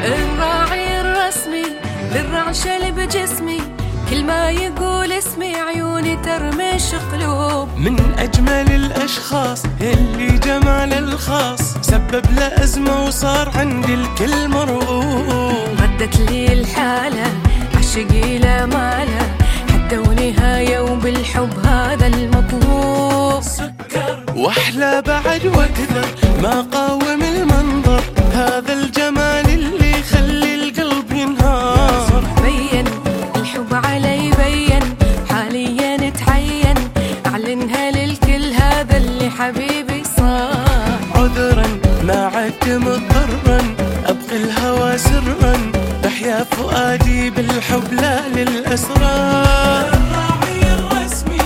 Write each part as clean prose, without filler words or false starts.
الراعي الرسمي للرعشة اللي بجسمي، كل ما يقول اسمي عيوني ترمش قلوب. من أجمل الأشخاص اللي جمال الخاص سبب له أزمة وصار عندي الكل مرغوب. ردت لي الحالة عشقي لا ماله، حتى ونهاية وبالحب هذا المطلوب. سكر وأحلى بعد وأكثر ما قاوم المنظر، هذا الجمال اللي يخلي القلب ينهار. بين الحب علي بين حاليا تعين، أعلنها للكل هذا اللي حبيبي صار. عذرا ما عدت مضطرا أبقي الهوى سرا، بحيا فؤادي بالحب لا للأسرار. الراعي الرسمي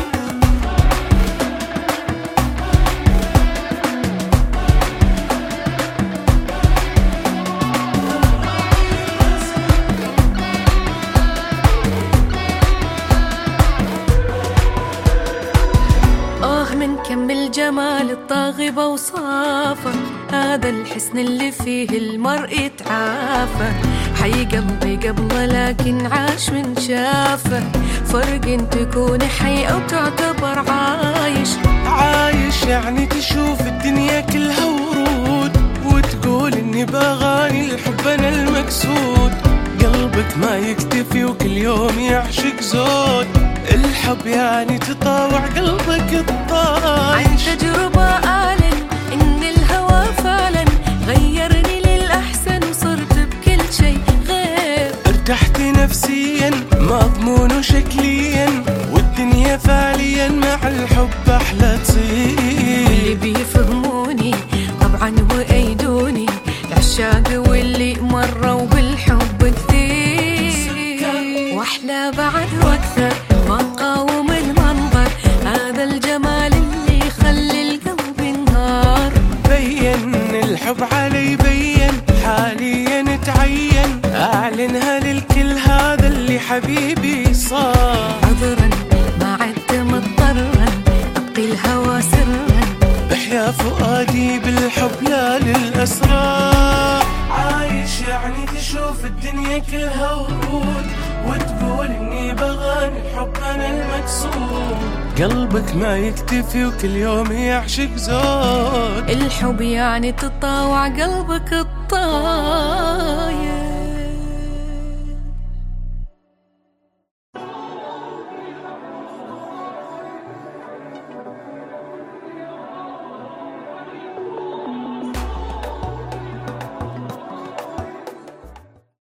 من كم الجمال الطاغي بوصافه، هذا الحسن اللي فيه المرء يتعافى. حي قلبي قبله لكن عاش من شافه، فرق ان تكون حي او تعتبر عايش. عايش يعني تشوف الدنيا كلها ورود، وتقول اني باغاني الحب انا المقصود. قلبك ما يكتفي وكل يوم يعشق زود، الحب يعني تطاوع قلبك الطايش. عن تجربة أعلن إن الهوى فعلا غيرني للأحسن، وصرت بكل شيء غير. ارتحت نفسيا مضمون وشكليا، والدنيا فعليا مع الحب أحلى تصير. واللي بيفهموني طبعا وأيدوني، العشاق واللي مروا بالحب كثير. وأحلى بعد وأكثر ما قاوم المنظر، هذا الجمال اللي يخلي القلب ينهار. بين الحب علي بين حاليا تعين، أعلنها للكل هذا اللي حبيبي صار. عذرا ما عدت مضطرا أبقي الهوى سرا، بحيا فؤادي بالحب لا للأسرار. عايش يعني تشوف الدنيا كلها ورود، وتقول اني بغاني الحب انا المقصود. قلبك ما يكتفي وكل يوم يعشق زود، الحب يعني تطاوع قلبك الطار.